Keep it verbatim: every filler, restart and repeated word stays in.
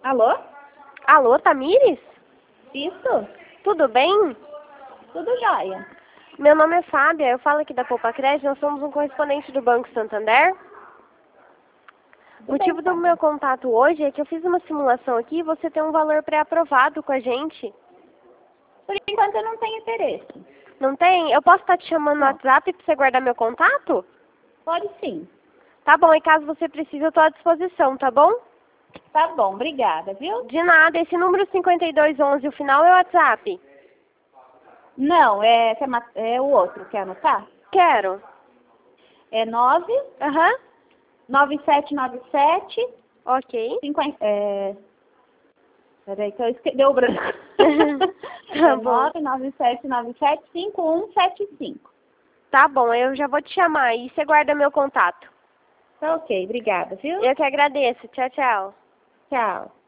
Alô? Alô, Tamires? Isso? Tudo bem? Tudo jóia. Meu nome é Fábia, eu falo aqui da Poupa Crédito, nós somos um correspondente do Banco Santander. O motivo do meu contato hoje é que eu fiz uma simulação aqui e você tem um valor pré-aprovado com a gente. Por enquanto eu não tenho interesse. Não tem? Eu posso estar te chamando no Não. WhatsApp para você guardar meu contato? Pode sim. Tá bom, e caso você precise, eu estou à disposição, tá bom? Tá bom, obrigada, viu? De nada, esse número cinquenta e dois onze, o final é o WhatsApp? Não, é, é o outro, quer anotar? Quero. É nove, Aham. nove sete nove sete, Ok. cinquenta, é... Peraí que eu esqueci, deu branco. Tá É bom. nove nove sete nove sete cinco um sete cinco. Tá bom, eu já vou te chamar aí, você guarda meu contato. Tá ok, obrigada, viu? Eu que agradeço. Tchau, tchau. Tchau.